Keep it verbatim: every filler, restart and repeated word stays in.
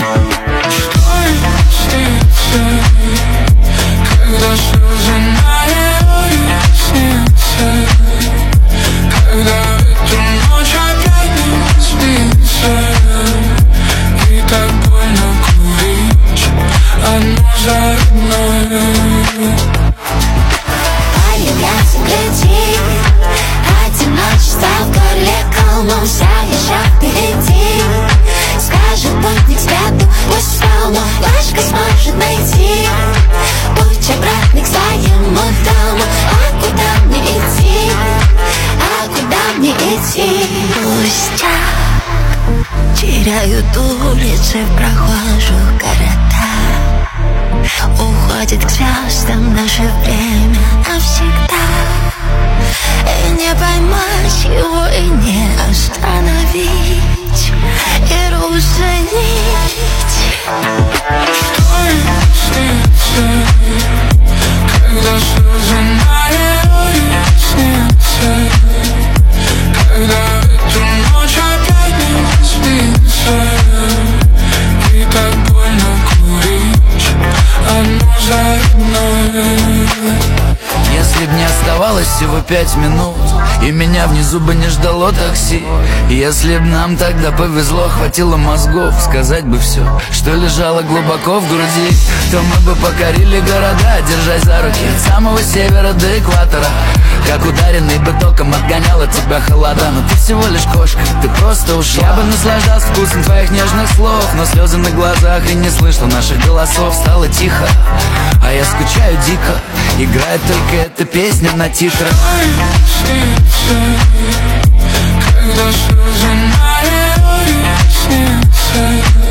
Что им снится, когда слезы на реснице, когда эту ночь опять не спится, и так больно курить одну за одной. Появляться гляди, одиночество в горле колом, вся еще впереди. Скажет путник святу, пусть встал, но флешка сможет найти путь обратный к своему дому. А куда мне идти, а куда мне идти? Пусть я теряют улицы в прохожих городах, уходит к звездам наше время навсегда. И не поймать его, и не остановить, и разоединить. Что им снится, когда слезы на реснице, когда эту ночь опять не спится, и так больно курить одну за одной. Если б не оставалось всего пять минут, и меня внизу бы не ждало такси, если б нам тогда повезло, хватило мозгов сказать бы все, что лежало глубоко в груди, то мы бы покорили города, держась за руки от самого севера до экватора. Как ударенный бы током отгонял от тебя холода, но ты всего лишь кошка, ты просто ушла. Я бы наслаждался вкусом твоих нежных слов, но слезы на глазах и не слышно наших голосов. Стало тихо, а я скучаю дико, играет только эта песня на титрах. Когда слезы на реснице,